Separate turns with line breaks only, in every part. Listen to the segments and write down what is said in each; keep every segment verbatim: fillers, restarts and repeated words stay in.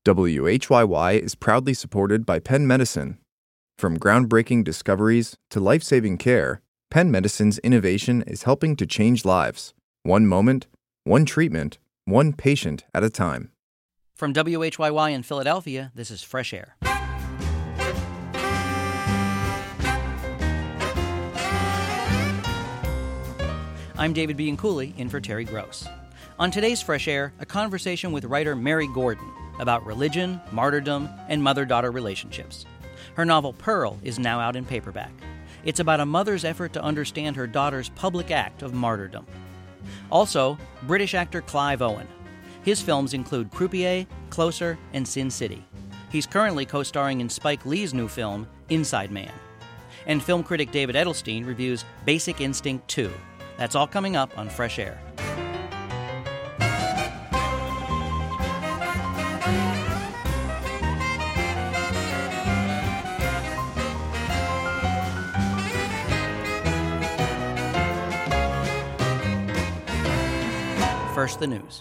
W H Y Y is proudly supported by Penn Medicine. From groundbreaking discoveries to life-saving care, Penn Medicine's innovation is helping to change lives, one moment, one treatment, one patient at a time.
From W H Y Y in Philadelphia, this is Fresh Air. I'm David Bianculli, in for Terry Gross. On today's Fresh Air, a conversation with writer Mary Gordon about religion, martyrdom, and mother-daughter relationships. Her novel Pearl is now out in paperback. It's about a mother's effort to understand her daughter's public act of martyrdom. Also, British actor Clive Owen. His films include Croupier, Closer, and Sin City. He's currently co-starring in Spike Lee's new film, Inside Man. And film critic David Edelstein reviews Basic Instinct two. That's all coming up on Fresh Air. First, the news.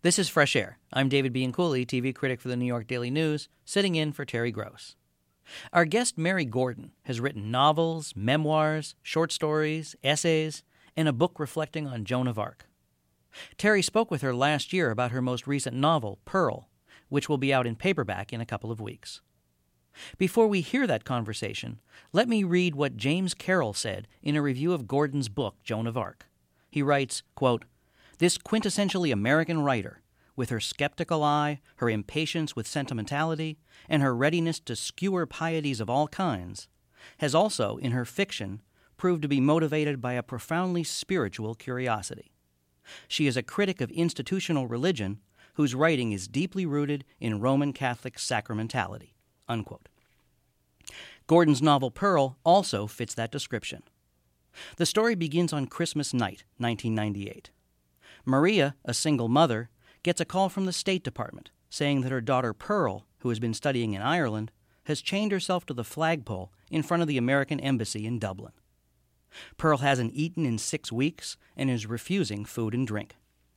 This is Fresh Air. I'm David Bianculli, T V critic for the New York Daily News, sitting in for Terry Gross. Our guest Mary Gordon has written novels, memoirs, short stories, essays, and a book reflecting on Joan of Arc. Terry spoke with her last year about her most recent novel, Pearl, which will be out in paperback in a couple of weeks. Before we hear that conversation, let me read what James Carroll said in a review of Gordon's book, Joan of Arc. He writes, quote, "This quintessentially American writer, with her skeptical eye, her impatience with sentimentality, and her readiness to skewer pieties of all kinds, has also, in her fiction, proved to be motivated by a profoundly spiritual curiosity. She is a critic of institutional religion whose writing is deeply rooted in Roman Catholic sacramentality." Unquote. Gordon's novel Pearl also fits that description. The story begins on Christmas night, nineteen ninety-eight. Maria, a single mother, gets a call from the State Department saying that her daughter Pearl, who has been studying in Ireland, has chained herself to the flagpole in front of the American Embassy in Dublin. Pearl hasn't eaten in six weeks and is refusing food and drink.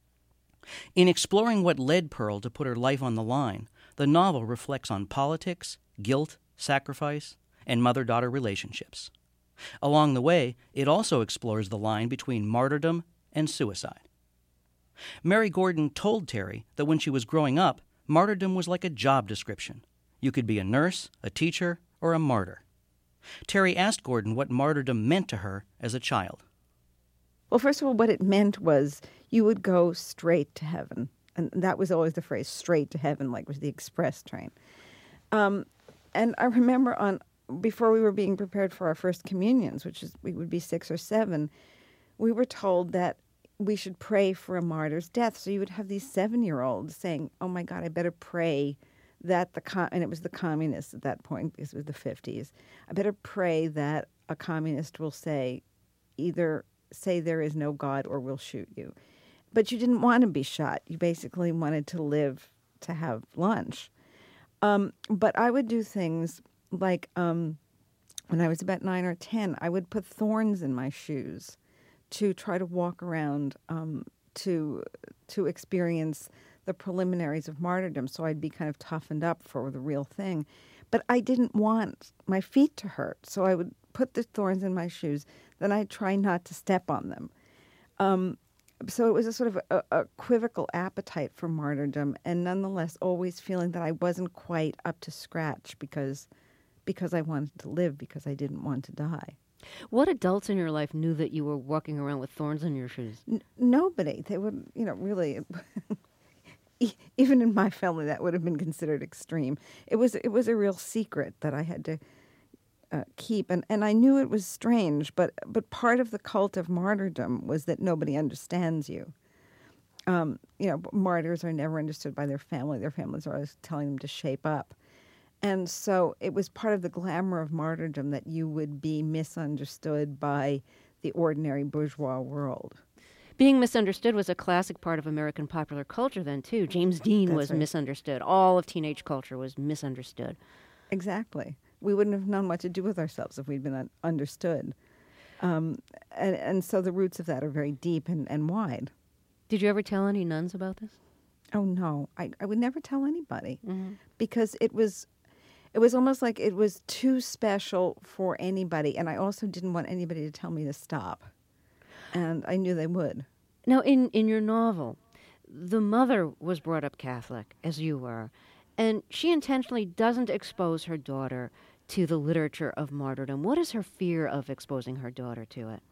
In exploring what led Pearl to put her life on the line, the novel reflects on politics, guilt, sacrifice, and mother-daughter relationships. Along the way, it also explores the line between martyrdom and suicide. Mary Gordon told Terry that when she was growing up, martyrdom was like a job description. You could be a nurse, a teacher, or a martyr. Terry asked Gordon what martyrdom meant to her as a child.
Well, first of all, what it meant was you would go straight to heaven. And that was always the phrase, straight to heaven, like was the express train. Um, and I remember on before we were being prepared for our first communions, which is we would be six or seven, we were told that we should pray for a martyr's death. So you would have these seven-year-olds saying, oh, my God, I better pray that the com-, and it was the communists at that point, because it was the fifties, I better pray that a communist will say, either say there is no God or we'll shoot you. But you didn't want to be shot. You basically wanted to live to have lunch. Um, but I would do things like um, when I was about nine or ten, I would put thorns in my shoes to try to walk around um, to to experience the preliminaries of martyrdom, so I'd be kind of toughened up for the real thing. But I didn't want my feet to hurt, so I would put the thorns in my shoes. Then I'd try not to step on them. Um, so it was a sort of a, a equivocal appetite for martyrdom, and nonetheless always feeling that I wasn't quite up to scratch because because I wanted to live, because I didn't want to die.
What adults in your life knew that you were walking around with thorns in your shoes?
N- nobody. They would, you know, really, even in my family, that would have been considered extreme. It was it was a real secret that I had to uh, keep, and, and I knew it was strange, but but part of the cult of martyrdom was that nobody understands you. Um, you know, martyrs are never understood by their family. Their families are always telling them to shape up. And so it was part of the glamour of martyrdom that you would be misunderstood by the ordinary bourgeois world.
Being misunderstood was a classic part of American popular culture then, too. James Dean
That's
was
right.
misunderstood. All of teenage culture was misunderstood.
Exactly. We wouldn't have known what to do with ourselves if we'd been un- understood. Um, and, and so the roots of that are very deep and, and wide.
Did you ever tell any nuns about this?
Oh, no. I, I would never tell anybody
Mm-hmm.
because it was... It was almost like it was too special for anybody, and I also didn't want anybody to tell me to stop. And I knew they would.
Now, in, in your novel, the mother was brought up Catholic, as you were, and she intentionally doesn't expose her daughter to the literature of martyrdom. What is her fear of exposing her daughter to it?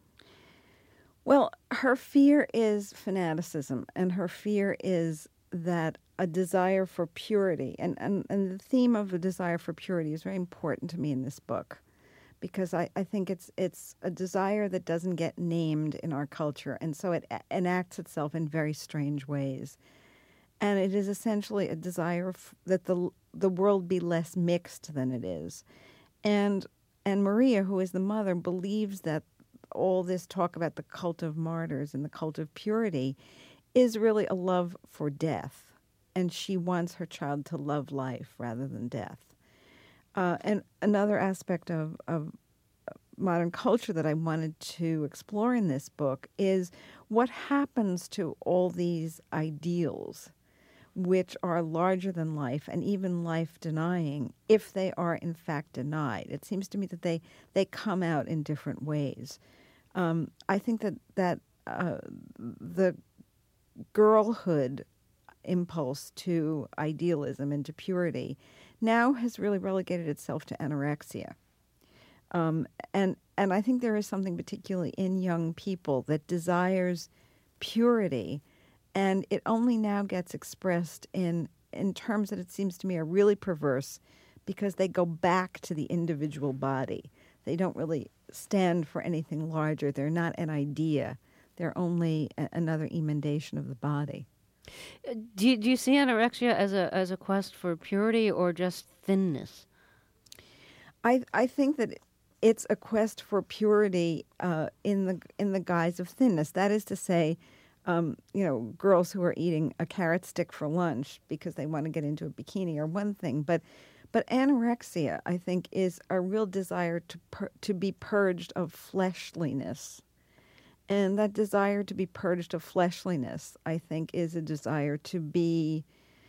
Well, her fear is fanaticism, and her fear is that a desire for purity, and, and, and the theme of a desire for purity is very important to me in this book, because I, I think it's it's a desire that doesn't get named in our culture, and so it a- enacts itself in very strange ways. And it is essentially a desire f- that the the world be less mixed than it is. And and Maria, who is the mother, believes that all this talk about the cult of martyrs and the cult of purity is really a love for death. And she wants her child to love life rather than death. Uh, and another aspect of, of modern culture that I wanted to explore in this book is what happens to all these ideals, which are larger than life and even life denying, if they are in fact denied. It seems to me that they, they come out in different ways. Um, I think that, that uh, the girlhood impulse to idealism and to purity now has really relegated itself to anorexia. Um, and, and I think there is something particularly in young people that desires purity, and it only now gets expressed in, in terms that it seems to me are really perverse because they go back to the individual body. They don't really stand for anything larger. They're not an idea. They're only a, another emendation of the body.
Do you, do you see anorexia as a as a quest for purity or just thinness?
I I think that it's a quest for purity uh, in the in the guise of thinness. That is to say, um, you know, girls who are eating a carrot stick for lunch because they want to get into a bikini are one thing, but but anorexia, I think, is a real desire to pur- to be purged of fleshliness. And that desire to be purged of fleshliness, I think, is a desire to be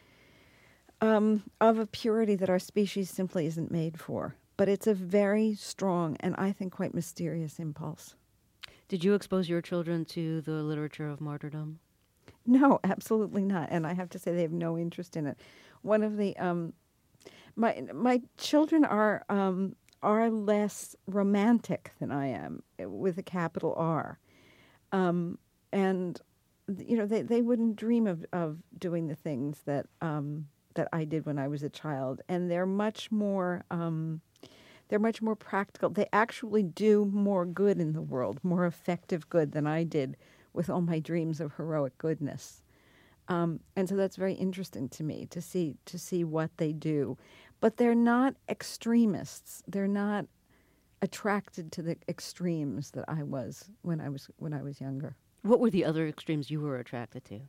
um, of a purity that our species simply isn't made for. But it's a very strong and I think quite mysterious impulse.
Did you expose your children to the literature of martyrdom?
No, absolutely not. And I have to say they have no interest in it. One of the um, my my children are um, are less romantic than I am, with a capital R. Um, and, you know, they, they wouldn't dream of, of doing the things that um, that I did when I was a child. And they're much more um, they're much more practical. They actually do more good in the world, more effective good than I did with all my dreams of heroic goodness. Um, and so that's very interesting to me to see to see what they do. But they're not extremists. They're not attracted to the extremes that I was when I was when I was younger.
What were the other extremes you were attracted to?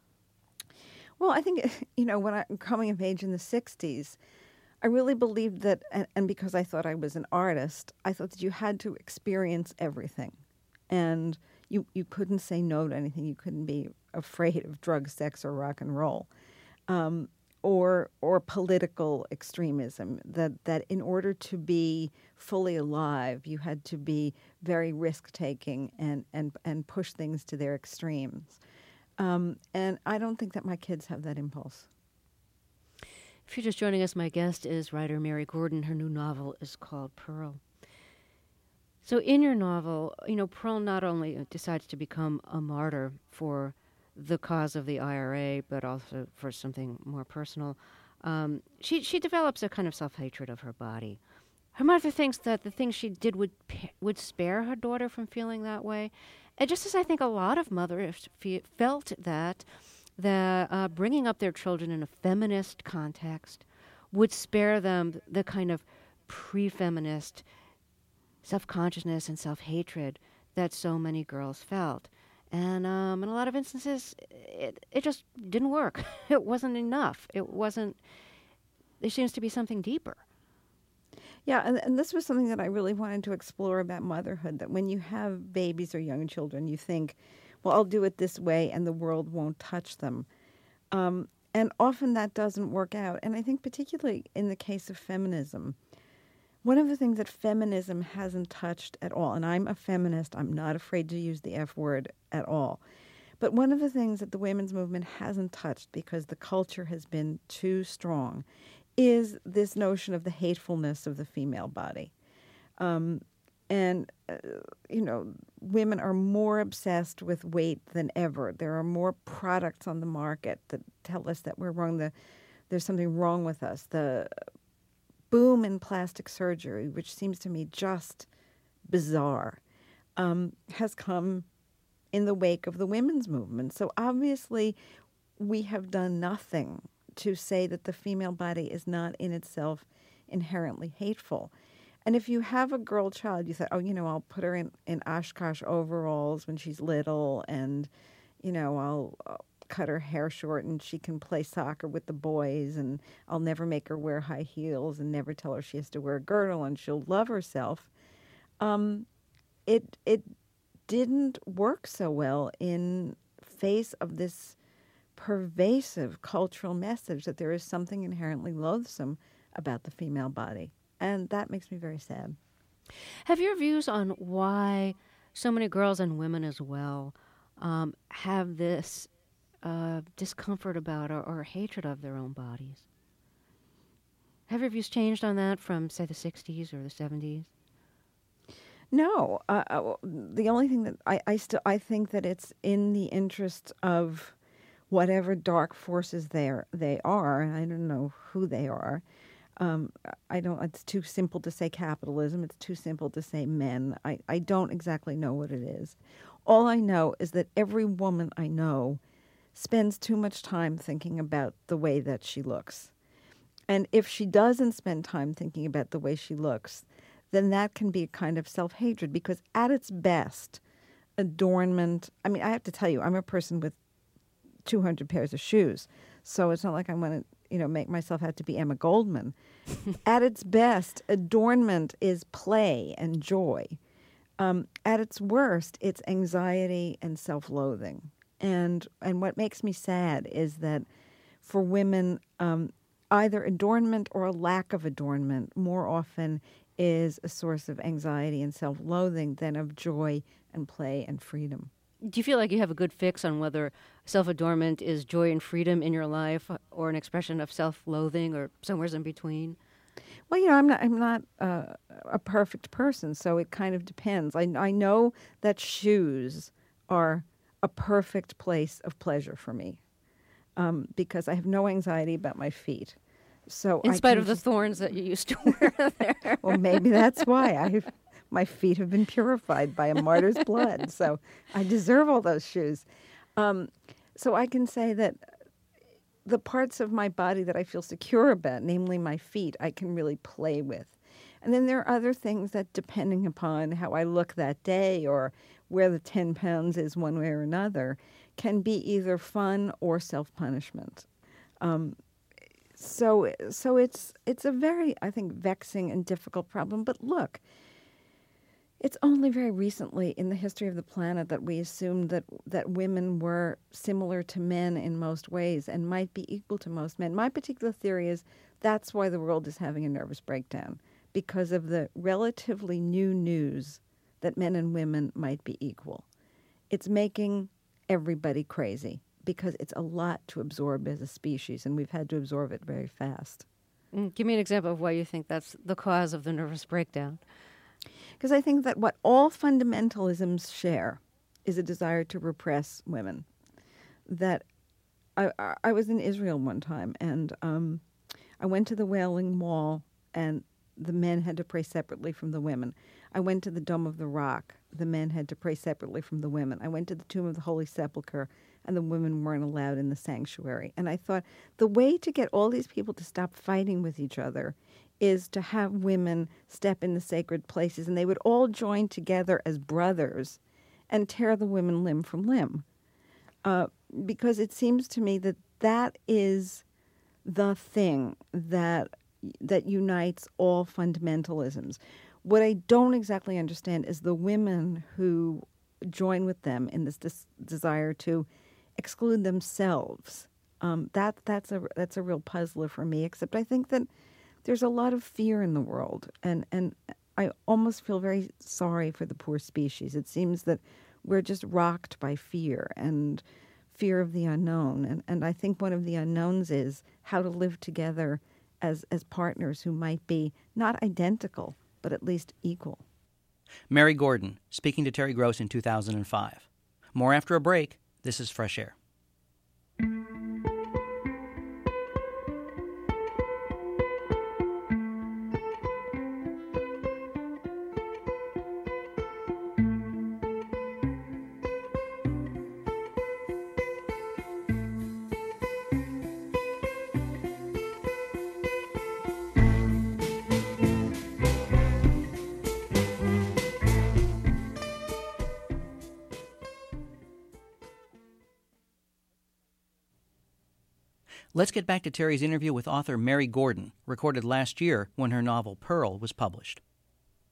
Well, I think, you know, when I'm coming of age in the sixties, I really believed that, and, and because I thought I was an artist, I thought that you had to experience everything. And you, you couldn't say no to anything. You couldn't be afraid of drugs, sex, or rock and roll. Um, or or political extremism, that, that in order to be fully alive, you had to be very risk-taking and, and, and push things to their extremes. Um, and I don't think that my kids have that impulse.
If you're just joining us, my guest is writer Mary Gordon. Her new novel is called Pearl. So in your novel, you know, Pearl not only decides to become a martyr for the cause of the I R A, but also for something more personal. Um, she she develops a kind of self-hatred of her body. Her mother thinks that the things she did would would spare her daughter from feeling that way. And just as I think a lot of mothers fe- felt that, that uh, bringing up their children in a feminist context would spare them the kind of pre-feminist self-consciousness and self-hatred that so many girls felt. And um, in a lot of instances, it, it just didn't work. It wasn't enough. It wasn't, there seems to be something deeper.
Yeah, and, and this was something that I really wanted to explore about motherhood, that when you have babies or young children, you think, well, I'll do it this way and the world won't touch them. Um, and often that doesn't work out. And I think particularly in the case of feminism, one of the things that feminism hasn't touched at all, and I'm a feminist, I'm not afraid to use the F word at all, but one of the things that the women's movement hasn't touched because the culture has been too strong is this notion of the hatefulness of the female body. Um, and, uh, you know, women are more obsessed with weight than ever. There are more products on the market that tell us that we're wrong, the, there's something wrong with us. The boom in plastic surgery, which seems to me just bizarre, um, has come in the wake of the women's movement. So obviously we have done nothing to say that the female body is not in itself inherently hateful. And if you have a girl child, you say, oh, you know, I'll put her in, in Oshkosh overalls when she's little, and, you know, I'll, I'll cut her hair short and she can play soccer with the boys, and I'll never make her wear high heels and never tell her she has to wear a girdle and she'll love herself. um, it it didn't work so well in face of this pervasive cultural message that there is something inherently loathsome about the female body. And that makes me very sad.
Have your views on why so many girls and women as well um, have this uh, discomfort about or, or hatred of their own bodies? Have your views changed on that from, say, the sixties or the seventies?
No. Uh, uh, the only thing that I, I still I think that it's in the interest of whatever dark forces there they are. I don't know who they are. Um, I don't. It's too simple to say capitalism. It's too simple to say men. I, I don't exactly know what it is. All I know is that every woman I know spends too much time thinking about the way that she looks. And if she doesn't spend time thinking about the way she looks, then that can be a kind of self-hatred, because at its best, adornment, I mean, I have to tell you, I'm a person with two hundred pairs of shoes, so it's not like I want to, you know, make myself out to be Emma Goldman. At its best, adornment is play and joy. Um, at its worst, it's anxiety and self-loathing. And and what makes me sad is that for women, um, either adornment or a lack of adornment more often is a source of anxiety and self-loathing than of joy and play and freedom.
Do you feel like you have a good fix on whether self-adornment is joy and freedom in your life or an expression of self-loathing or somewhere in between?
Well, you know, I'm not I'm not uh, a perfect person, so it kind of depends. I, I know that shoes are a perfect place of pleasure for me um, because I have no anxiety about my feet. So
in
I
spite
can
of the
just,
thorns that you used to wear there.
well, maybe that's why I my feet have been purified by a martyr's blood, so I deserve all those shoes. Um, so I can say that the parts of my body that I feel secure about, namely my feet, I can really play with. And then there are other things that, depending upon how I look that day or where the ten pounds is one way or another, can be either fun or self-punishment. Um, so so it's it's a very, I think, vexing and difficult problem. But look, it's only very recently in the history of the planet that we assumed that, that women were similar to men in most ways and might be equal to most men. My particular theory is that's why the world is having a nervous breakdown, because of the relatively new news that men and women might be equal. It's making everybody crazy because it's a lot to absorb as a species, and we've had to absorb it very fast.
Mm, give me an example of why you think that's the cause of the nervous breakdown.
Because I think that what all fundamentalisms share is a desire to repress women. That I, I, I was in Israel one time, and um, I went to the Wailing Wall, and the men had to pray separately from the women. I went to the Dome of the Rock. The men had to pray separately from the women. I went to the Tomb of the Holy Sepulchre, and the women weren't allowed in the sanctuary. And I thought, the way to get all these people to stop fighting with each other is to have women step in the sacred places, and they would all join together as brothers and tear the women limb from limb. Uh, because it seems to me that that is the thing that that unites all fundamentalisms. What I don't exactly understand is the women who join with them in this dis- desire to exclude themselves. Um, that that's a that's a real puzzler for me. Except I think that there's a lot of fear in the world, and, and I almost feel very sorry for the poor species. It seems that we're just rocked by fear and fear of the unknown. And, and I think one of the unknowns is how to live together as, as partners who might be not identical, but at least equal.
Mary Gordon, speaking to Terry Gross in two thousand five. More after a break. This is Fresh Air. Let's get back to Terry's interview with author Mary Gordon, recorded last year when her novel Pearl was published.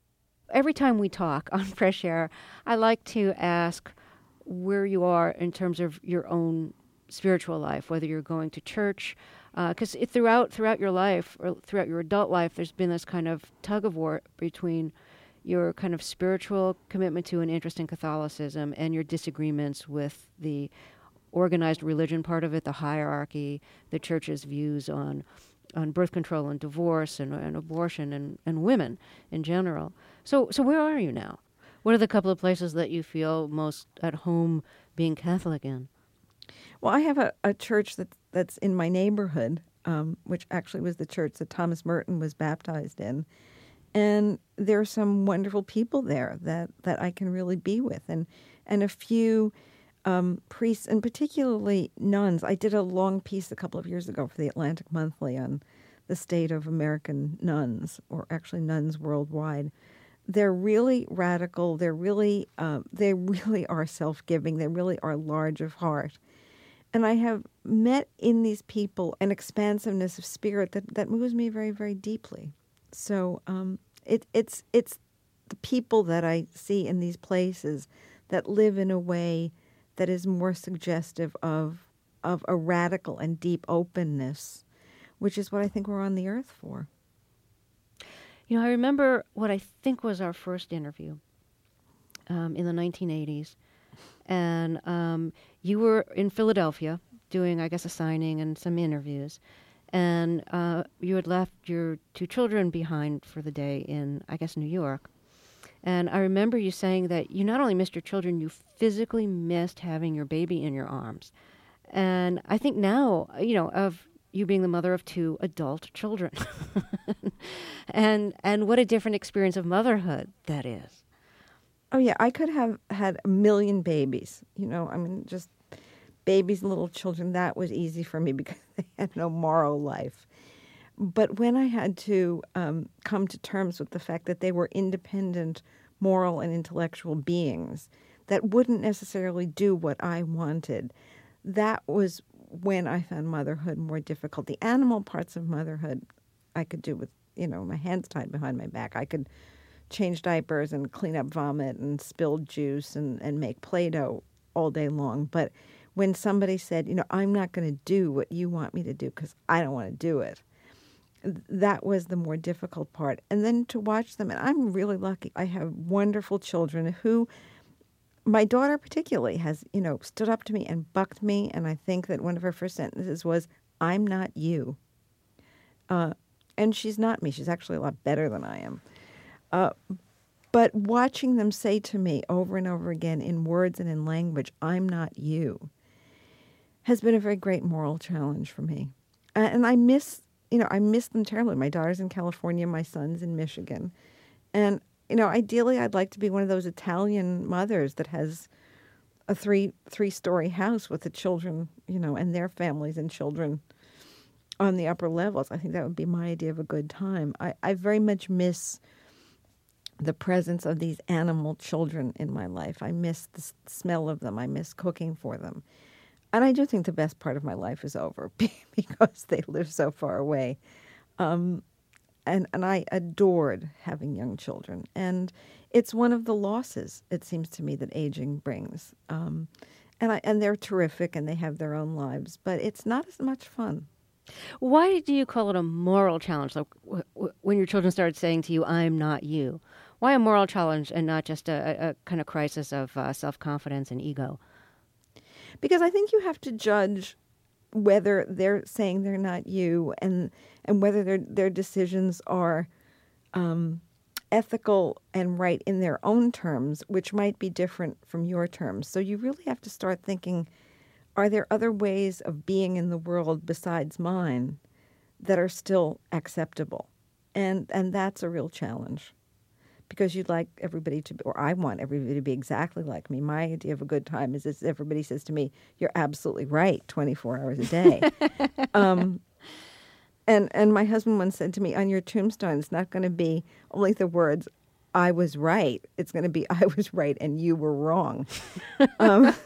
every time we talk on Fresh Air, I like to ask where you are in terms of your own spiritual life, whether you're going to church, because uh, throughout throughout your life, or throughout your adult life, there's been this kind of tug of war between your kind of spiritual commitment to an interest in Catholicism and your disagreements with the organized religion part of it, the hierarchy, the church's views on on birth control and divorce and, and abortion and, and women in general. So so where are you now? What are the couple of places that you feel most at home being Catholic in?
Well, I have a, a church that, that's in my neighborhood, um, which actually was the church that Thomas Merton was baptized in. And there are some wonderful people there that, that I can really be with. And, and a few um, priests, and particularly nuns. I did a long piece a couple of years ago for the Atlantic Monthly on the state of American nuns, or actually nuns worldwide. They're really radical. They're really, uh, they really are self-giving. They really are large of heart. And I have met in these people an expansiveness of spirit that, that moves me very, very deeply. So um, it, it's it's the people that I see in these places that live in a way that is more suggestive of of a radical and deep openness, which is what I think we're on the earth for.
You know, I remember what I think was our first interview um, in the nineteen eighties. And um, you were in Philadelphia doing, I guess, a signing and some interviews. And uh, you had left your two children behind for the day in, I guess, New York. And I remember you saying that you not only missed your children, you physically missed having your baby in your arms. And I think now, you know, of you being the mother of two adult children. and and what a different experience of motherhood that is.
Oh, yeah, I could have had a million babies. You know, I mean, just babies and little children, that was easy for me because they had no moral life. But when I had to um, come to terms with the fact that they were independent, moral, and intellectual beings that wouldn't necessarily do what I wanted, that was when I found motherhood more difficult. The animal parts of motherhood I could do with, you know, my hands tied behind my back. I could change diapers and clean up vomit and spilled juice and, and make Play-Doh all day long. But when somebody said, you know, I'm not going to do what you want me to do because I don't want to do it, that was the more difficult part. And then to watch them, and I'm really lucky. I have wonderful children who, my daughter particularly, has, you know, stood up to me and bucked me. And I think that one of her first sentences was, I'm not you. Uh, and she's not me. She's actually a lot better than I am. Uh, but watching them say to me over and over again in words and in language, I'm not you, has been a very great moral challenge for me. Uh, and I miss, you know, I miss them terribly. My daughter's in California, my son's in Michigan. And, you know, ideally I'd like to be one of those Italian mothers that has a three, three-story house with the children, you know, and their families and children on the upper levels. I think that would be my idea of a good time. I, I very much miss the presence of these animal children in my life. I miss the smell of them. I miss cooking for them. And I do think the best part of my life is over because they live so far away. Um, and, and I adored having young children. And it's one of the losses, it seems to me, that aging brings. Um, and, I, and they're terrific and they have their own lives, but it's not as much fun.
Why do you call it a moral challenge? Like w- w- when your children started saying to you, I'm not you. Why a moral challenge and not just a, a kind of crisis of uh, self-confidence and ego?
Because I think you have to judge whether they're saying they're not you and and whether their their decisions are um, ethical and right in their own terms, which might be different from your terms. So you really have to start thinking, are there other ways of being in the world besides mine that are still acceptable? And and that's a real challenge. Because you'd like everybody to be, or I want everybody to be exactly like me. My idea of a good time is if everybody says to me, you're absolutely right, twenty-four hours a day. um, and and my husband once said to me, on your tombstone, it's not going to be only the words, I was right. It's going to be, I was right and you were wrong. um,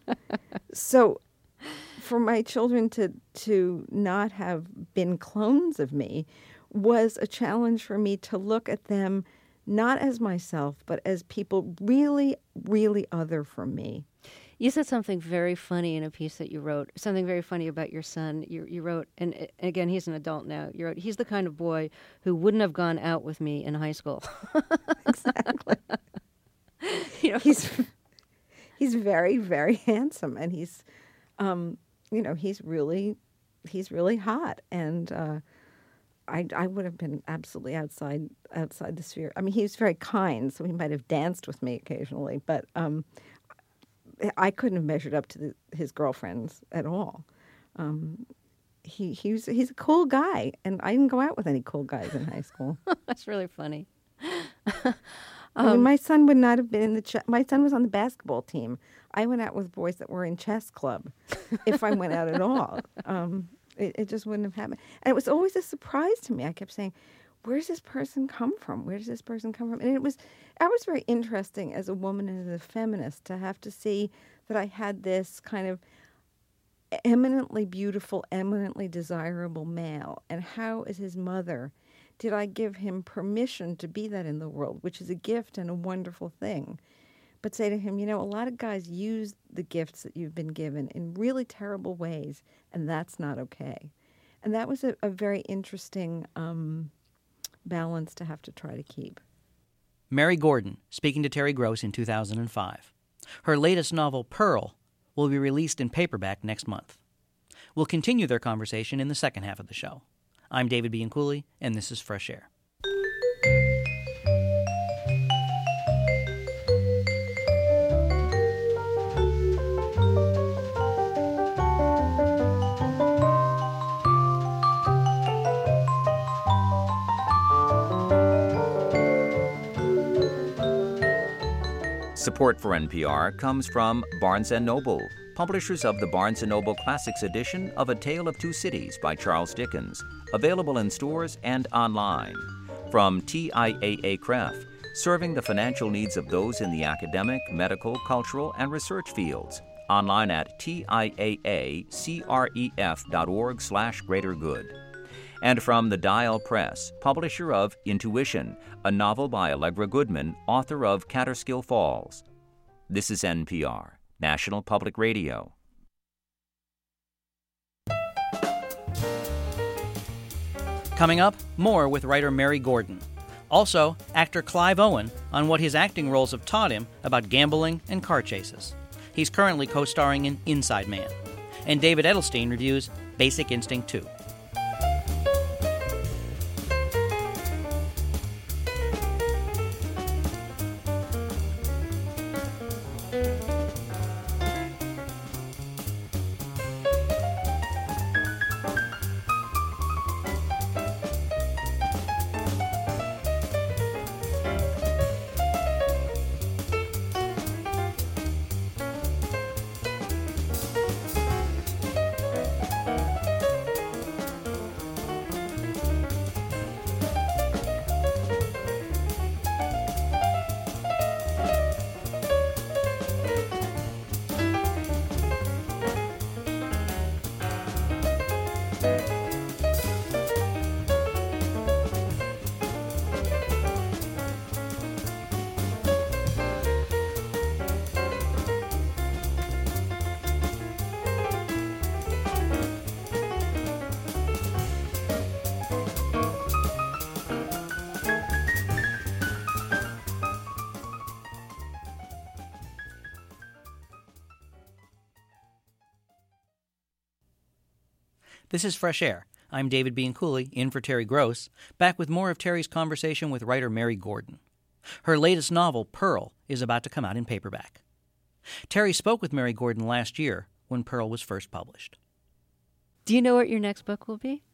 so for my children to to not have been clones of me was a challenge for me to look at them not as myself, but as people really, really other from me.
You said something very funny in a piece that you wrote, something very funny about your son. You, you wrote, and uh, again, he's an adult now. You wrote, he's the kind of boy who wouldn't have gone out with me in high school.
Exactly.
You know?
He's he's very, very handsome, and he's, um, you know, he's really, he's really hot, and uh, I I would have been absolutely outside outside the sphere. I mean, he was very kind, so he might have danced with me occasionally, but. Um, I couldn't have measured up to the, his girlfriends at all. Um, he he was he's a cool guy, and I didn't go out with any cool guys in high school.
That's really funny.
um, I mean, my son would not have been in the. Ch- my son was on the basketball team. I went out with boys that were in chess club. If I went out at all, um, it, it just wouldn't have happened. And it was always a surprise to me. I kept saying, where does this person come from? Where does this person come from? And it was, I was very interesting as a woman and as a feminist to have to see that I had this kind of eminently beautiful, eminently desirable male. And how, as his mother, did I give him permission to be that in the world, which is a gift and a wonderful thing. But say to him, you know, a lot of guys use the gifts that you've been given in really terrible ways, and that's not okay. And that was a, a very interesting um, balance to have to try to keep.
Mary Gordon, speaking to Terry Gross in two thousand five. Her latest novel, Pearl, will be released in paperback next month. We'll continue their conversation in the second half of the show. I'm David Bianculli, and this is Fresh Air.
Support for N P R comes from Barnes and Noble, publishers of the Barnes and Noble Classics edition of A Tale of Two Cities by Charles Dickens, available in stores and online. From T I A A C R E F, serving the financial needs of those in the academic, medical, cultural, and research fields. Online at T I A A C R E F dot org slash greater good. And from the Dial Press, publisher of Intuition, a novel by Allegra Goodman, author of Catterskill Falls. This is N P R, National Public Radio.
Coming up, more with writer Mary Gordon. Also, actor Clive Owen on what his acting roles have taught him about gambling and car chases. He's currently co-starring in Inside Man. And David Edelstein reviews Basic Instinct two. This is Fresh Air. I'm David Bianculli, in for Terry Gross, back with more of Terry's conversation with writer Mary Gordon. Her latest novel, Pearl, is about to come out in paperback. Terry spoke with Mary Gordon last year when Pearl was first published.
Do you know what your next book will be?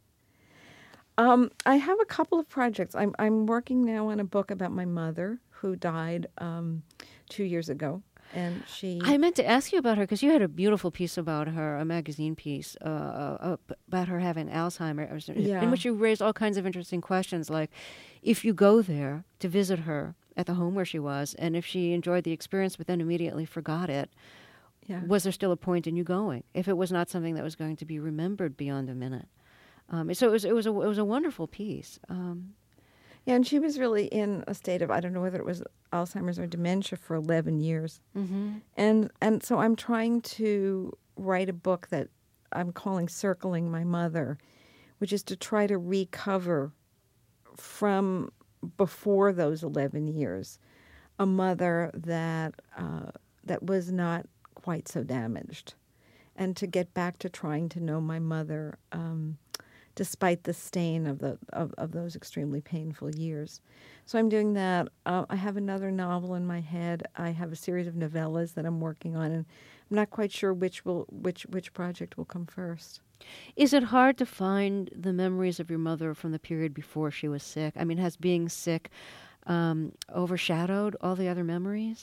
Um, I have a couple of projects. I'm I'm working now on a book about my mother who died um, two years ago. And she...
I meant to ask you about her because you had a beautiful piece about her, a magazine piece uh, uh, about her having Alzheimer's,
yeah.
in which you raised all kinds of interesting questions, like if you go there to visit her at the home where she was, and if she enjoyed the experience but then immediately forgot it, yeah. was there still a point in you going? If it was not something that was going to be remembered beyond a minute, um, so it was it was a it was a wonderful piece. Um,
Yeah, and she was really in a state of, I don't know whether it was Alzheimer's or dementia, for eleven years.
Mm-hmm.
And and so I'm trying to write a book that I'm calling Circling My Mother, which is to try to recover from before those eleven years, a mother that uh, that was not quite so damaged, and to get back to trying to know my mother um, despite the stain of the of, of those extremely painful years. So I'm doing that. Uh, I have another novel in my head. I have a series of novellas that I'm working on, and I'm not quite sure which will which which project will come first.
Is it hard to find the memories of your mother from the period before she was sick? I mean, has being sick um, overshadowed all the other memories?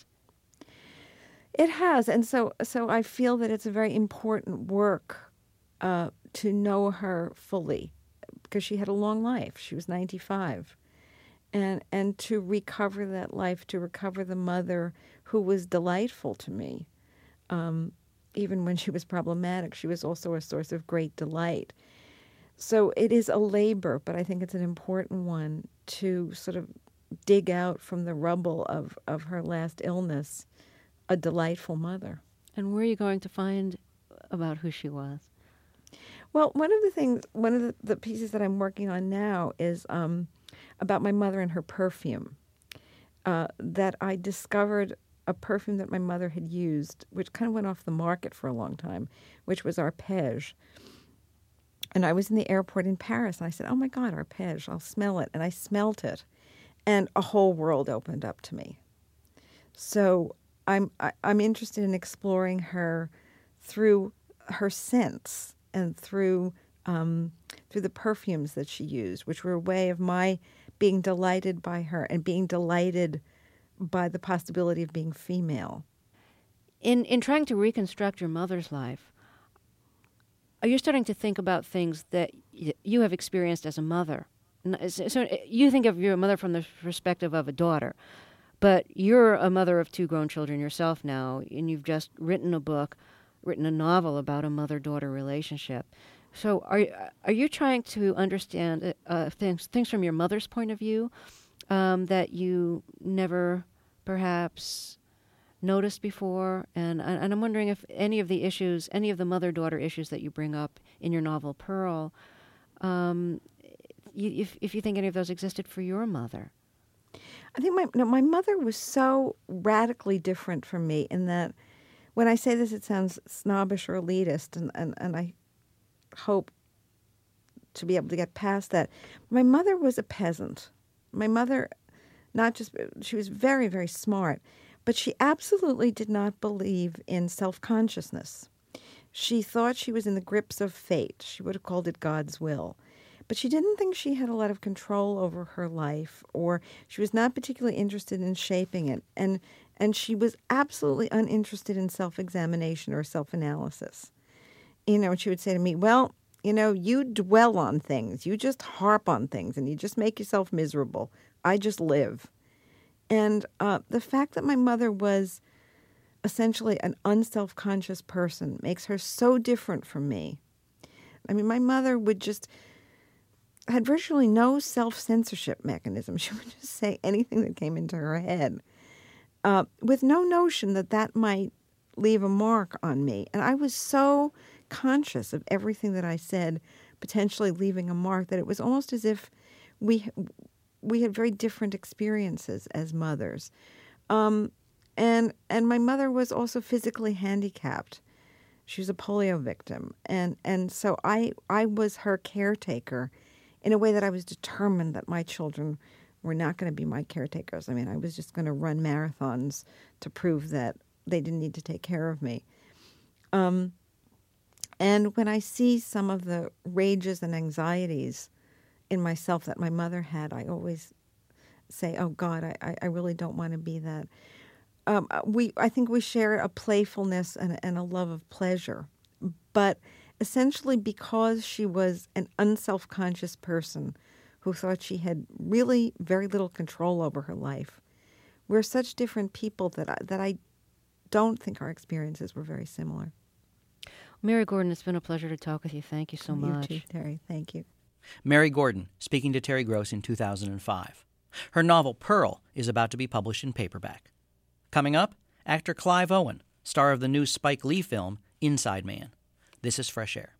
It has, and so so I feel that it's a very important work uh, to know her fully, because she had a long life. She was ninety-five, and and to recover that life, to recover the mother who was delightful to me. Um, Even when she was problematic, she was also a source of great delight. So it is a labor, but I think it's an important one to sort of dig out from the rubble of, of her last illness a delightful mother.
And where are you going to find about who she was?
Well, one of the things, one of the, the pieces that I'm working on now is um, about my mother and her perfume, uh, that I discovered a perfume that my mother had used, which kind of went off the market for a long time, which was Arpège. And I was in the airport in Paris, and I said, oh, my God, Arpège, I'll smell it. And I smelt it, and a whole world opened up to me. So I'm I, I'm interested in exploring her through her scents and through um, through the perfumes that she used, which were a way of my being delighted by her and being delighted by the possibility of being female.
In in trying to reconstruct your mother's life, are you starting to think about things that y- you have experienced as a mother? N- So so you think of your mother from the perspective of a daughter, but you're a mother of two grown children yourself now, and you've just written a book, written a novel about a mother-daughter relationship. So are are you trying to understand uh, things things from your mother's point of view um, that you never perhaps noticed before? And and I'm wondering if any of the issues, any of the mother-daughter issues that you bring up in your novel Pearl, um, you, if if you think any of those existed for your mother.
I think my no, my mother was so radically different from me in that, when I say this, it sounds snobbish or elitist, and, and, and I hope to be able to get past that. My mother was a peasant. My mother, not just, she was very, very smart, but she absolutely did not believe in self-consciousness. She thought she was in the grips of fate. She would have called it God's will. But she didn't think she had a lot of control over her life, or she was not particularly interested in shaping it. And and she was absolutely uninterested in self-examination or self-analysis. You know, and she would say to me, well, you know, you dwell on things. You just harp on things, and you just make yourself miserable. I just live. And uh, the fact that my mother was essentially an unself-conscious person makes her so different from me. I mean, my mother would just... had virtually no self-censorship mechanism. She would just say anything that came into her head, uh, with no notion that that might leave a mark on me. And I was so conscious of everything that I said potentially leaving a mark that it was almost as if we we had very different experiences as mothers. Um, and and my mother was also physically handicapped. She was a polio victim. And, and so I I was her caretaker in a way that I was determined that my children were not going to be my caretakers. I mean, I was just going to run marathons to prove that they didn't need to take care of me. Um, and when I see some of the rages and anxieties in myself that my mother had, I always say, oh, God, I, I really don't want to be that. Um, we, I think we share a playfulness and, and a love of pleasure. But essentially, because she was an unself-conscious person who thought she had really very little control over her life, we're such different people that I, that I don't think our experiences were very similar.
Mary Gordon, it's been a pleasure to talk with you. Thank you so
You
much.
too, Terry. Thank you.
Mary Gordon, speaking to Terry Gross in two thousand five. Her novel Pearl is about to be published in paperback. Coming up, actor Clive Owen, star of the new Spike Lee film Inside Man. This is Fresh Air.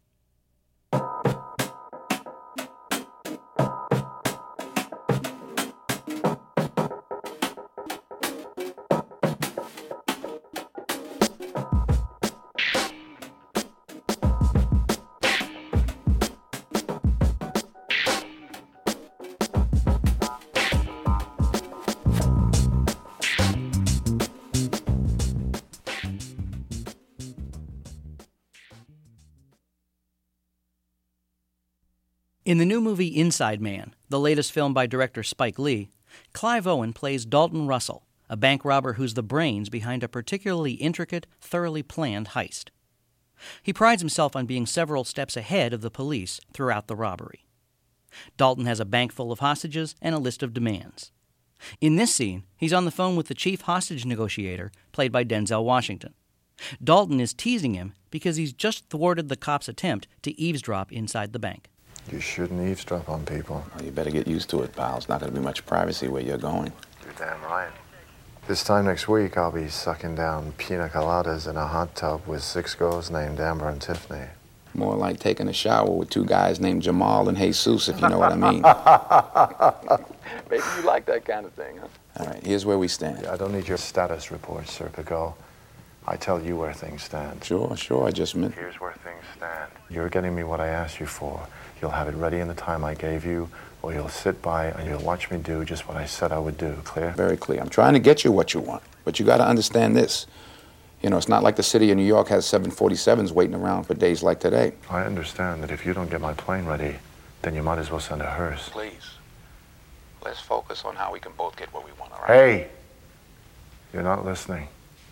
In the new movie Inside Man, the latest film by director Spike Lee, Clive Owen plays Dalton Russell, a bank robber who's the brains behind a particularly intricate, thoroughly planned heist. He prides himself on being several steps ahead of the police throughout the robbery. Dalton has a bank full of hostages and a list of demands. In this scene, he's on the phone with the chief hostage negotiator, played by Denzel Washington. Dalton is teasing him because he's just thwarted the cops' attempt to eavesdrop inside the bank.
You shouldn't eavesdrop on people.
Well, you better get used to it, pal. It's not going to be much privacy where you're going.
You're damn right. This time next week, I'll be sucking down pina coladas in a hot tub with six girls named Amber and Tiffany.
More like taking a shower with two guys named Jamal and Jesus, if you know what I mean. Maybe you like that kind of thing, huh? All right, here's where we stand.
Yeah, I don't need your status report, Serpico. I tell you where things stand.
Sure, sure, I just meant...
Here's where things stand. You're getting me what I asked you for. You'll have it ready in the time I gave you, or you'll sit by and you'll watch me do just what I said I would do. Clear?
Very clear. I'm trying to get you what you want, but you got to understand this. You know, it's not like the city of New York has seven forty-sevens waiting around for days like today.
I understand that if you don't get my plane ready, then you might as well send a hearse.
Please, let's focus on how we can both get what we want, all right?
Hey! You're not listening.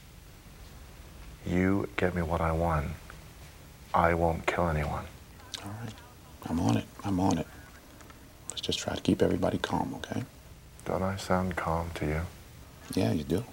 You get me what I want. I won't kill anyone.
All right. I'm on it. I'm on it. Let's just try to keep everybody calm, okay?
Don't I sound calm to you?
Yeah, you do.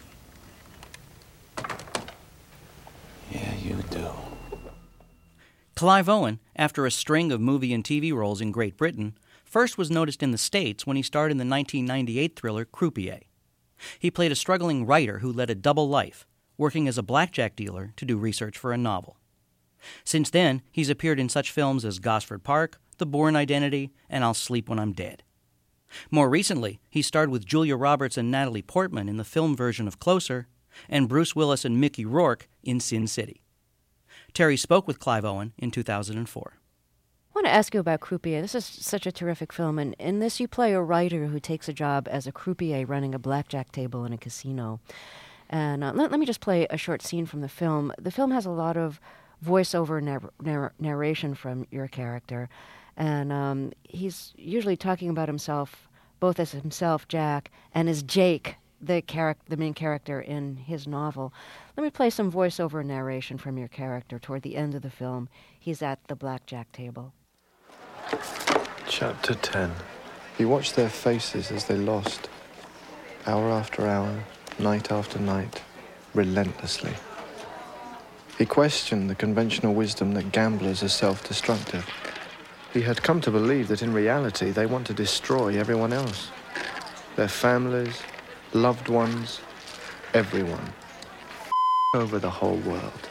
Yeah, you do.
Clive Owen, after a string of movie and T V roles in Great Britain, first was noticed in the States when he starred in the nineteen ninety-eight thriller Croupier. He played a struggling writer who led a double life, working as a blackjack dealer to do research for a novel. Since then, he's appeared in such films as Gosford Park, The Bourne Identity, and I'll Sleep When I'm Dead. More recently, he starred with Julia Roberts and Natalie Portman in the film version of Closer, and Bruce Willis and Mickey Rourke in Sin City. Terry spoke with Clive Owen in two thousand four.
I want to ask you about Croupier. This is such a terrific film, and in this you play a writer who takes a job as a croupier running a blackjack table in a casino. And uh, let, let me just play a short scene from the film. The film has a lot of voiceover narr- narr- narration from your character, and um, he's usually talking about himself, both as himself, Jack, and as Jake, the charac- the main character in his novel. Let me play some voiceover narration from your character toward the end of the film. He's at the blackjack table.
Chapter ten. He watched their faces as they lost, hour after hour, night after night, relentlessly. He questioned the conventional wisdom that gamblers are self-destructive. He had come to believe that in reality they want to destroy everyone else. Their families, loved ones, everyone. Over the whole world.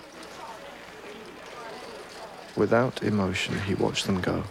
Without emotion, he watched them go.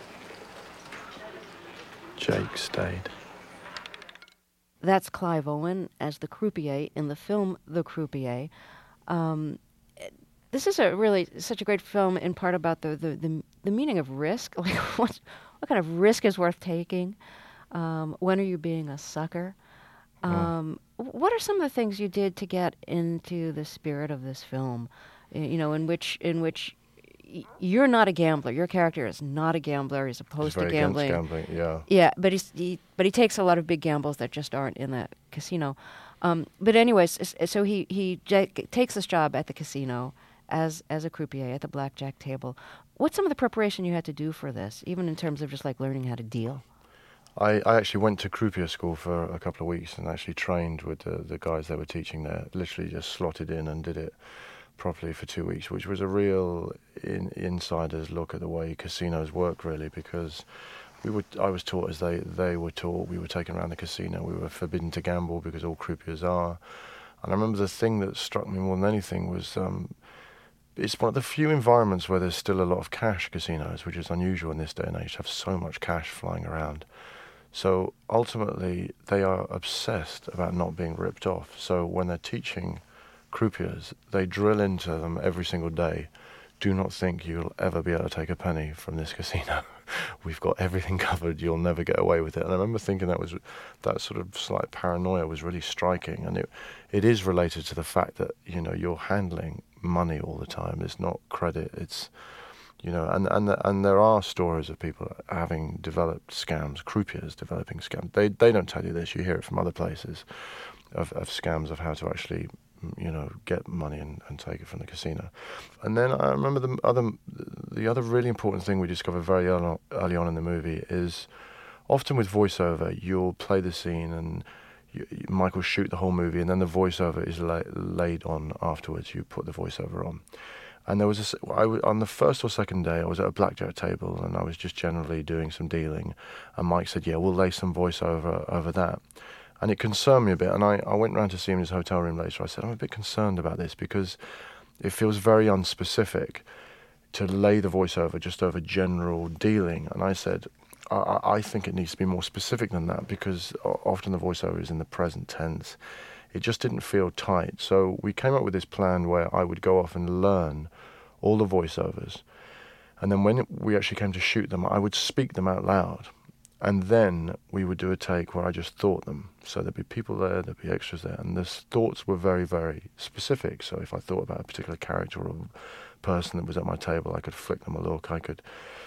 Jake stayed.
That's Clive Owen as the croupier in the film The Croupier. Um, this is a really such a great film in part about the, the, the, the meaning of risk. Like what, what kind of risk is worth taking? Um, when are you being a sucker? Um, oh. What are some of the things you did to get into the spirit of this film? You know, in which in which y- you're not a gambler. Your character is not a gambler. He's opposed
He's
to gambling.
gambling. Yeah.
Yeah, but he's, he but he takes a lot of big gambles that just aren't in the casino. Um, but anyways, so he he j- takes this job at the casino as as a croupier at the blackjack table. What's some of the preparation you had to do for this, even in terms of just like learning how to deal?
I, I actually went to croupier school for a couple of weeks and actually trained with the, the guys that were teaching there. Literally just slotted in and did it properly for two weeks, which was a real in, insider's look at the way casinos work, really, because
we were, I was taught as they, they were taught. We were taken around the casino. We were forbidden to gamble because all croupiers are. And I remember the thing that struck me more than anything was um, it's one of the few environments where there's still a lot of cash casinos, which is unusual in this day and age to have so much cash flying around. So ultimately, they are obsessed about not being ripped off. So when they're teaching croupiers, they drill into them every single day. Do not think you'll ever be able to take a penny from this casino. We've got everything covered. You'll never get away with it. And I remember thinking that was that sort of slight paranoia was really striking. And it it is related to the fact that, you know, you're handling money all the time. It's not credit. It's, you know, and and and there are stories of people having developed scams, croupiers developing scams. They they don't tell you this. You hear it from other places of of scams of how to actually, you know, get money and, and take it from the casino. And then I remember the other the other really important thing we discovered very early on, early on in the movie is often with voiceover, you'll play the scene and you, Michael shoot the whole movie, and then the voiceover is la- laid on afterwards. You put the voiceover on. And there was a, I w- on the first or second day, I was at a blackjack table and I was just generally doing some dealing. And Mike said, yeah, we'll lay some voiceover over that. And it concerned me a bit, and I, I went round to see him in his hotel room later. I said, I'm a bit concerned about this because it feels very unspecific to lay the voiceover just over general dealing. And I said, I, I think it needs to be more specific than that because often the voiceover is in the present tense. It just didn't feel tight. So we came up with this plan where I would go off and learn all the voiceovers. And then when we actually came to shoot them, I would speak them out loud. And then we would do a take where I just thought them. So there'd be people there, there'd be extras there. And the thoughts were very, very specific. So if I thought about a particular character or person that was at my table, I could flick them a look. I could...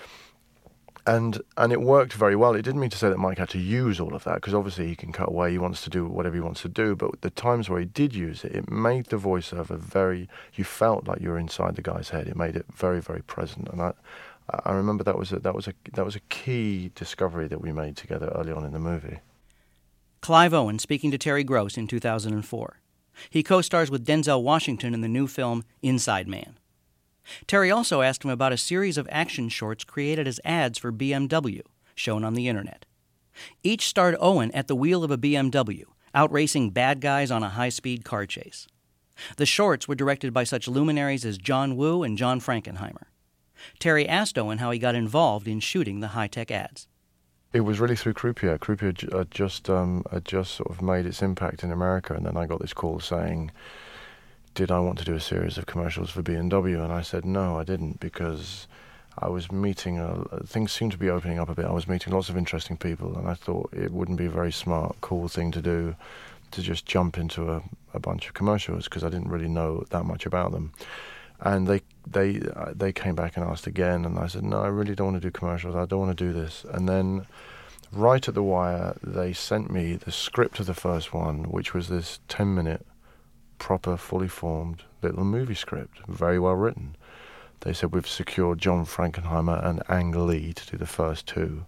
And and it worked very well. It didn't mean to say that Mike had to use all of that, because obviously he can cut away. He wants to do whatever he wants to do. But the times where he did use it, it made the voiceover very... You felt like you were inside the guy's head. It made it very, very present. And I... I remember that was a, that was a that was a key discovery that we made together early on in the movie.
Clive Owen speaking to Terry Gross in two thousand four. He co-stars with Denzel Washington in the new film Inside Man. Terry also asked him about a series of action shorts created as ads for B M W, shown on the internet. Each starred Owen at the wheel of a B M W, outracing bad guys on a high-speed car chase. The shorts were directed by such luminaries as John Woo and John Frankenheimer. Terry asked Owen how he got involved in shooting the high-tech ads.
It was really through Croupier. Croupier had just, um, had just sort of made its impact in America, and then I got this call saying, did I want to do a series of commercials for B M W? And I said, no, I didn't, because I was meeting, a, things seemed to be opening up a bit. I was meeting lots of interesting people, and I thought it wouldn't be a very smart, cool thing to do to just jump into a, a bunch of commercials, because I didn't really know that much about them. And they they uh, they came back and asked again, and I said, no, I really don't want to do commercials. I don't want to do this. And then right at the wire, they sent me the script of the first one, which was this ten-minute, proper, fully formed little movie script, very well written. They said, we've secured John Frankenheimer and Ang Lee to do the first two.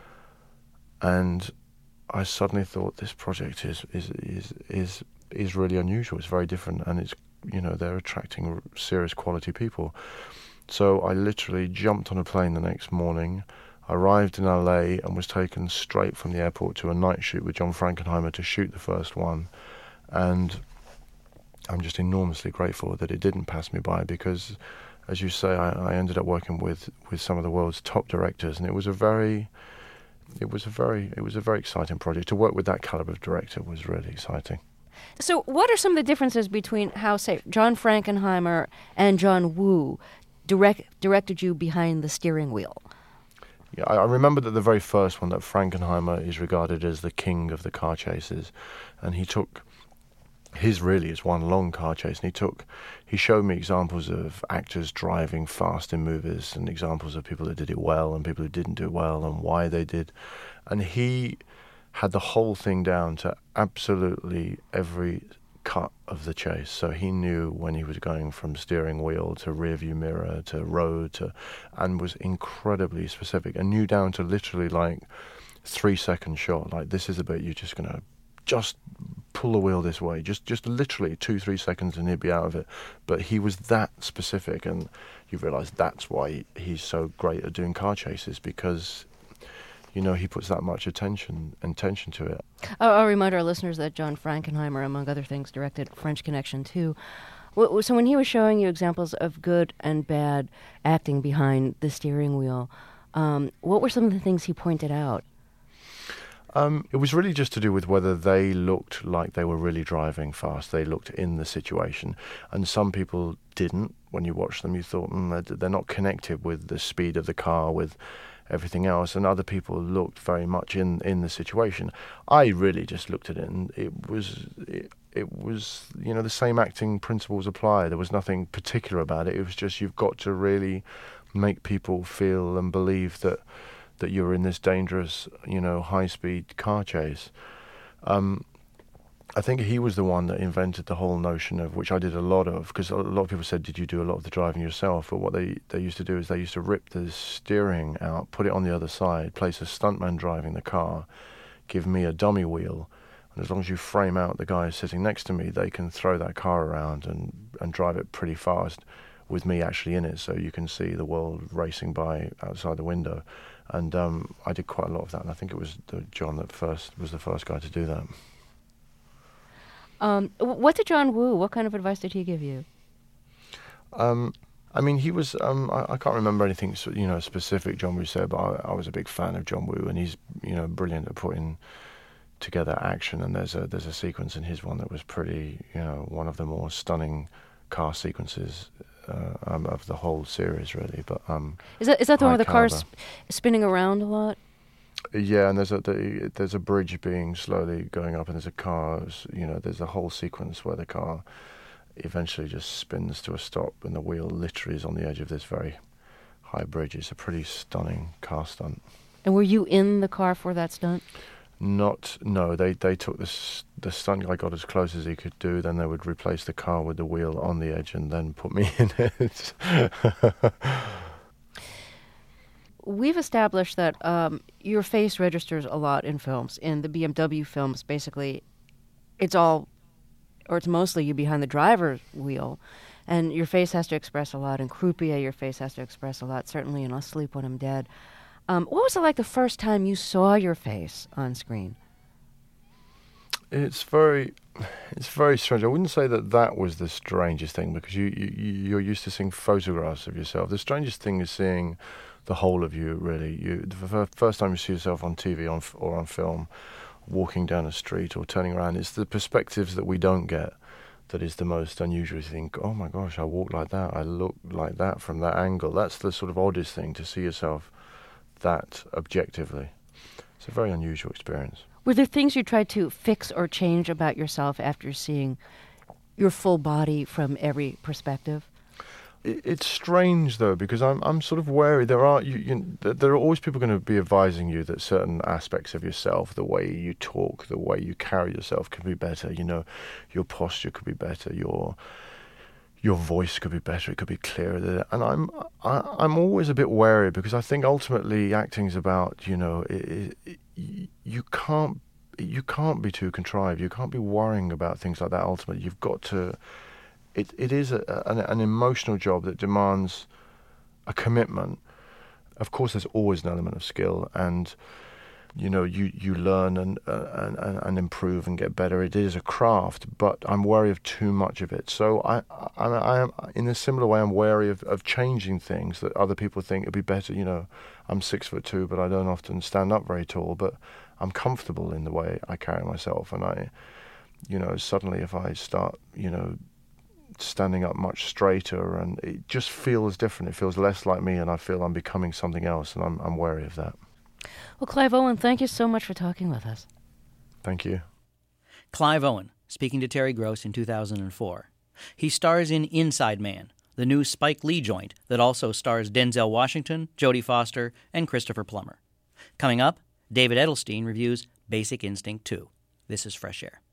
And I suddenly thought, this project is is is is, is really unusual. It's very different, and it's, you know, they're attracting serious quality people. So I literally jumped on a plane the next morning, arrived in L A and was taken straight from the airport to a night shoot with John Frankenheimer to shoot the first one. And I'm just enormously grateful that it didn't pass me by, because, as you say, I, I ended up working with, with some of the world's top directors, and it was a very, it was a very, it was a very exciting project. To work with that caliber of director was really exciting.
So what are some of the differences between how, say, John Frankenheimer and John Woo direct, directed you behind the steering wheel?
Yeah, I, I remember that the very first one, that Frankenheimer is regarded as the king of the car chases, and he took, his really is one long car chase, and he took, he showed me examples of actors driving fast in movies, and examples of people that did it well and people who didn't do well and why they did, and he had the whole thing down to absolutely every cut of the chase. So he knew when he was going from steering wheel to rear view mirror to road to, and was incredibly specific, and knew down to literally like three second shot. Like, this is a bit you're just gonna just pull the wheel this way, just just literally two three seconds and he'd be out of it. But he was that specific, and you realise that's why he's so great at doing car chases, because you know, he puts that much attention attention to it.
I'll, I'll remind our listeners that John Frankenheimer, among other things, directed French Connection too. So when he was showing you examples of good and bad acting behind the steering wheel, um, what were some of the things he pointed out?
Um, it was really just to do with whether they looked like they were really driving fast. They looked in the situation. And some people didn't. When you watched them, you thought, mm, they're, they're not connected with the speed of the car, with everything else. And other people looked very much in, in the situation. I really just looked at it, and it was... It, It was, you know, the same acting principles apply. There was nothing particular about it. It was just you've got to really make people feel and believe that that you're in this dangerous, you know, high-speed car chase. Um, I think he was the one that invented the whole notion of, which I did a lot of, because a lot of people said, did you do a lot of the driving yourself? But what they, they used to do is they used to rip the steering out, put it on the other side, place a stuntman driving the car, give me a dummy wheel, and as long as you frame out the guy sitting next to me, they can throw that car around and, and drive it pretty fast with me actually in it, so you can see the world racing by outside the window. And um, I did quite a lot of that, and I think it was the, John that first was the first guy to do that.
Um, what did John Woo, what kind of advice did he give you?
Um, I mean, he was, um, I, I can't remember anything, you know, specific John Woo said, but I, I was a big fan of John Woo, and he's, you know, brilliant at putting together action, and there's a there's a sequence in his one that was pretty, you know, one of the more stunning car sequences uh, um, of the whole series, really. But um,
is that is that the one where the
caliber.
car's spinning around a lot?
Yeah, and there's a the, there's a bridge being slowly going up, and there's a car, you know, there's a whole sequence where the car eventually just spins to a stop, and the wheel literally is on the edge of this very high bridge. It's a pretty stunning car stunt.
And were you in the car for that stunt?
Not, no, they, they took this, the stunt guy got as close as he could do, then they would replace the car with the wheel on the edge and then put me in it.
We've established that um, your face registers a lot in films. In the B M W films, basically, it's all, or it's mostly you behind the driver's wheel, and your face has to express a lot. In Croupier, your face has to express a lot, certainly in I'll Sleep When I'm Dead. Um, what was it like the first time you saw your face on screen?
It's very, it's very strange. I wouldn't say that that was the strangest thing, because you, you you're used to seeing photographs of yourself. The strangest thing is seeing the whole of you, really. You, the first time you see yourself on T V on, or on film, walking down a street or turning around, it's the perspectives that we don't get that is the most unusual. You think, oh my gosh, I walk like that, I look like that from that angle. That's the sort of oddest thing, to see yourself that objectively. It's a very unusual experience.
Were there things you tried to fix or change about yourself after seeing your full body from every perspective?
It, it's strange though, because I'm I'm sort of wary. There are you, you, there are always people going to be advising you that certain aspects of yourself, the way you talk, the way you carry yourself, can be better. You know, your posture could be better. Your Your voice could be better. It could be clearer. And I'm I, I'm always a bit wary, because I think ultimately acting's about, you know, it, it, you can't you can't be too contrived. You can't be worrying about things like that. Ultimately, you've got to. It it is a, an, an emotional job that demands a commitment. Of course, there's always an element of skill, and you know, you, you learn and, uh, and and improve and get better. It is a craft, but I'm wary of too much of it. So I, I, I am, in a similar way, I'm wary of, of changing things that other people think it'd be better. You know, I'm six foot two, but I don't often stand up very tall, but I'm comfortable in the way I carry myself. And I, you know, suddenly if I start, you know, standing up much straighter, and it just feels different. It feels less like me, and I feel I'm becoming something else, and I'm I'm wary of that.
Well, Clive Owen, thank you so much for talking with us.
Thank you.
Clive Owen, speaking to Terry Gross in two thousand four. He stars in Inside Man, the new Spike Lee joint that also stars Denzel Washington, Jodie Foster, and Christopher Plummer. Coming up, David Edelstein reviews Basic Instinct two. This is Fresh Air.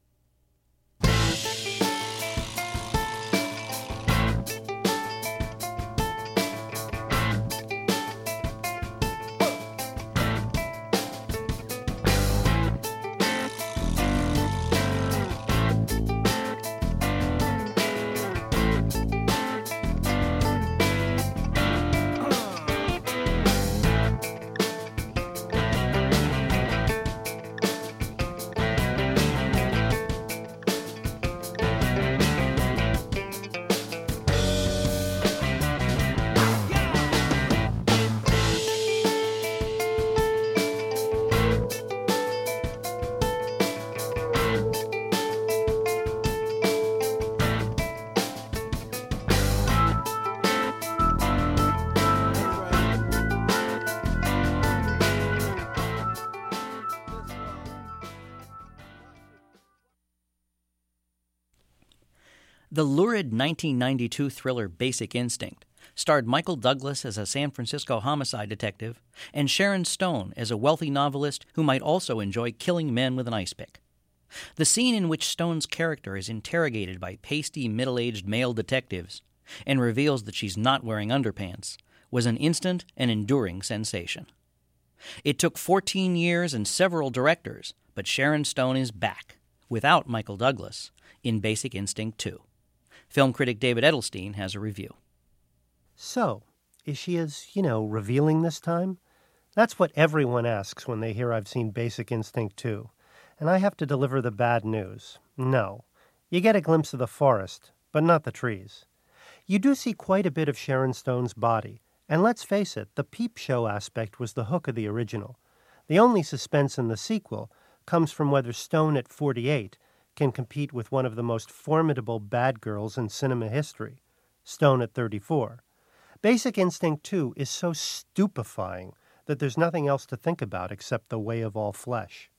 The lurid nineteen ninety-two thriller Basic Instinct starred Michael Douglas as a San Francisco homicide detective and Sharon Stone as a wealthy novelist who might also enjoy killing men with an ice pick. The scene in which Stone's character is interrogated by pasty, middle-aged male detectives and reveals that she's not wearing underpants was an instant and enduring sensation. It took fourteen years and several directors, but Sharon Stone is back, without Michael Douglas, in Basic Instinct two. Film critic David Edelstein has a review.
So, is she as, you know, revealing this time? That's what everyone asks when they hear I've seen Basic Instinct two. And I have to deliver the bad news. No. You get a glimpse of the forest, but not the trees. You do see quite a bit of Sharon Stone's body. And let's face it, the peep show aspect was the hook of the original. The only suspense in the sequel comes from whether Stone at forty-eight can compete with one of the most formidable bad girls in cinema history, Stone at thirty-four. Basic Instinct two is so stupefying that there's nothing else to think about except the way of all flesh.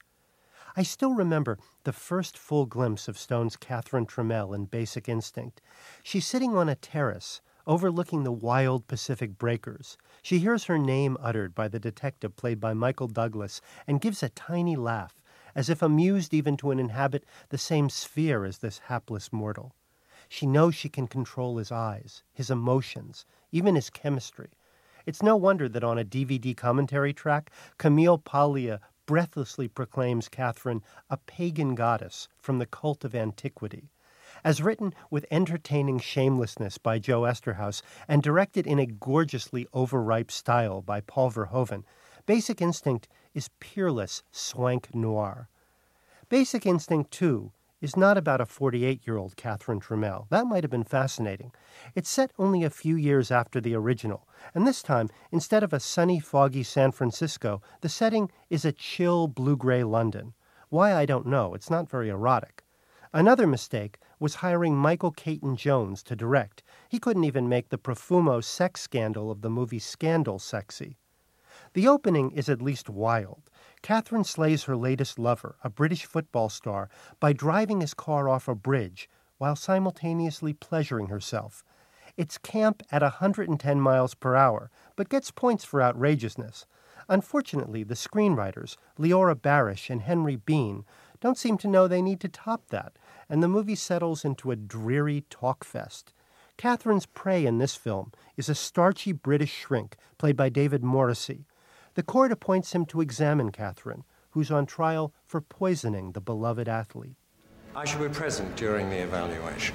I still remember the first full glimpse of Stone's Catherine Tramiel in Basic Instinct. She's sitting on a terrace overlooking the wild Pacific breakers. She hears her name uttered by the detective played by Michael Douglas and gives a tiny laugh, as if amused even to inhabit the same sphere as this hapless mortal. She knows she can control his eyes, his emotions, even his chemistry. It's no wonder that on a D V D commentary track, Camille Paglia breathlessly proclaims Catherine a pagan goddess from the cult of antiquity. As written with entertaining shamelessness by Joe Esterhaus and directed in a gorgeously overripe style by Paul Verhoeven, Basic Instinct is peerless swank noir. Basic Instinct two is not about a forty-eight-year-old Catherine Tramiel. That might have been fascinating. It's set only a few years after the original, and this time, instead of a sunny, foggy San Francisco, the setting is a chill, blue-gray London. Why, I don't know. It's not very erotic. Another mistake was hiring Michael Caton Jones to direct. He couldn't even make the Profumo sex scandal of the movie Scandal sexy. The opening is at least wild. Catherine slays her latest lover, a British football star, by driving his car off a bridge while simultaneously pleasuring herself. It's camp at one hundred ten miles per hour, but gets points for outrageousness. Unfortunately, the screenwriters, Leora Barish and Henry Bean, don't seem to know they need to top that, and the movie settles into a dreary talk fest. Catherine's prey in this film is a starchy British shrink played by David Morrissey. The court appoints him to examine Catherine, who's on trial for poisoning the beloved athlete.
I shall be present during the evaluation.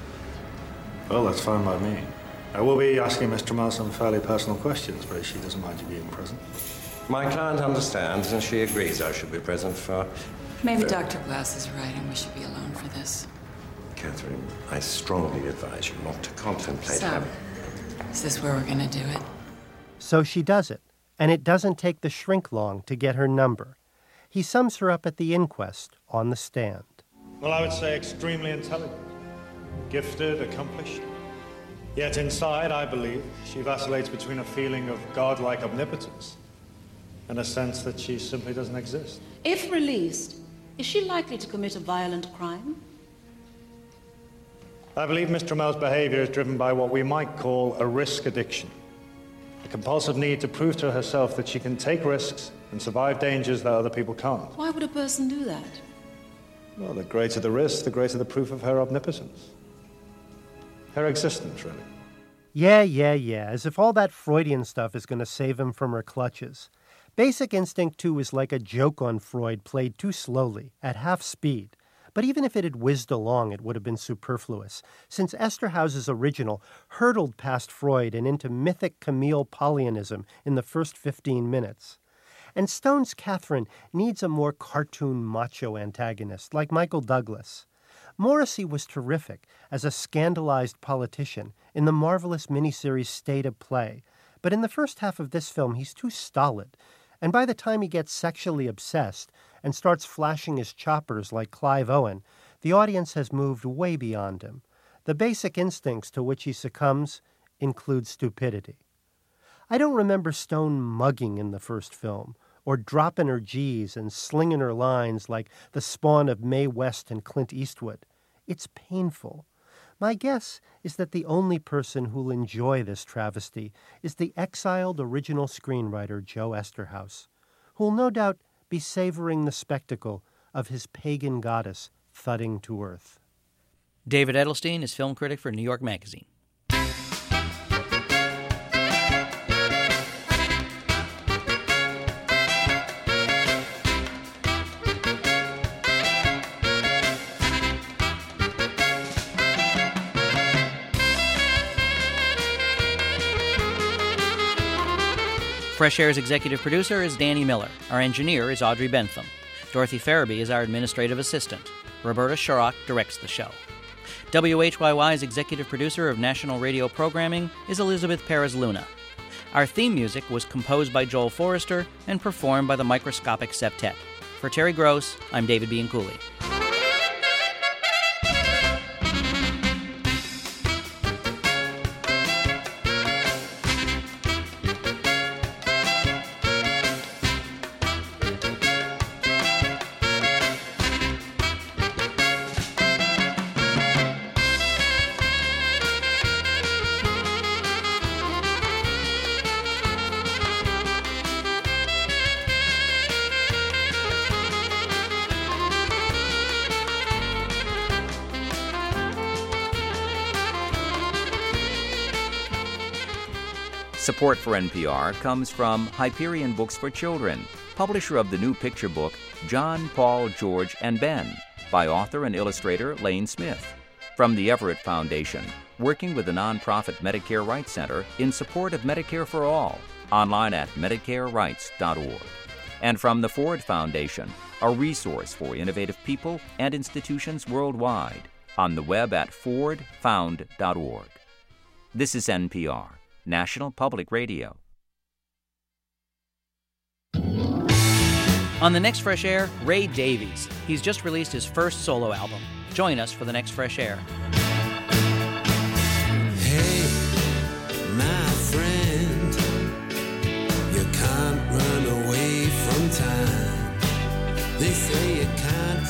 Well, that's fine by me. I will be asking Miss Tramiel some fairly personal questions, but she doesn't mind you being present.
My client understands, and she agrees I should be present for...
Maybe Doctor Glass is right, and we should be alone for this.
Catherine, I strongly advise you not to contemplate
So,
having...
is this where we're going to do it?
So she does it, and it doesn't take the shrink long to get her number. He sums her up at the inquest on the stand.
Well, I would say extremely intelligent, gifted, accomplished. Yet inside, I believe, she vacillates between a feeling of godlike omnipotence and a sense that she simply doesn't exist.
If released, is she likely to commit a violent crime?
I believe Miss Tramiel's behavior is driven by what we might call a risk addiction. A compulsive need to prove to herself that she can take risks and survive dangers that other people can't.
Why would a person do that?
Well, the greater the risk, the greater the proof of her omnipotence. Her existence, really.
Yeah, yeah, yeah, as if all that Freudian stuff is going to save him from her clutches. Basic Instinct two is like a joke on Freud played too slowly, at half speed. But even if it had whizzed along, it would have been superfluous, since Esterhaus's original hurtled past Freud and into mythic Camille Paglianism in the first fifteen minutes. And Stone's Catherine needs a more cartoon macho antagonist, like Michael Douglas. Morrissey was terrific as a scandalized politician in the marvelous miniseries State of Play, but in the first half of this film he's too stolid, and by the time he gets sexually obsessed and starts flashing his choppers like Clive Owen, the audience has moved way beyond him. The basic instincts to which he succumbs include stupidity. I don't remember Stone mugging in the first film, or dropping her G's and slinging her lines like the spawn of Mae West and Clint Eastwood. It's painful. My guess is that the only person who'll enjoy this travesty is the exiled original screenwriter Joe Esterhaus, who'll no doubt be savoring the spectacle of his pagan goddess thudding to earth.
David Edelstein is film critic for New York Magazine. Fresh Air's executive producer is Danny Miller. Our engineer is Audrey Bentham. Dorothy Farabee is our administrative assistant. Roberta Sharrock directs the show. W H Y Y's executive producer of national radio programming is Elizabeth Perez Luna. Our theme music was composed by Joel Forrester and performed by the Microscopic Septet. For Terry Gross, I'm David Bianculli.
Support for N P R comes from Hyperion Books for Children, publisher of the new picture book John, Paul, George, and Ben, by author and illustrator Lane Smith. From the Everett Foundation, working with the nonprofit Medicare Rights Center in support of Medicare for All, online at medicare rights dot org. And from the Ford Foundation, a resource for innovative people and institutions worldwide, on the web at ford found dot org. This is N P R, National Public Radio.
On the next Fresh Air, Ray Davies. He's just released his first solo album. Join us for the next Fresh Air.
Hey, my friend, you can't run away from time. They say you can't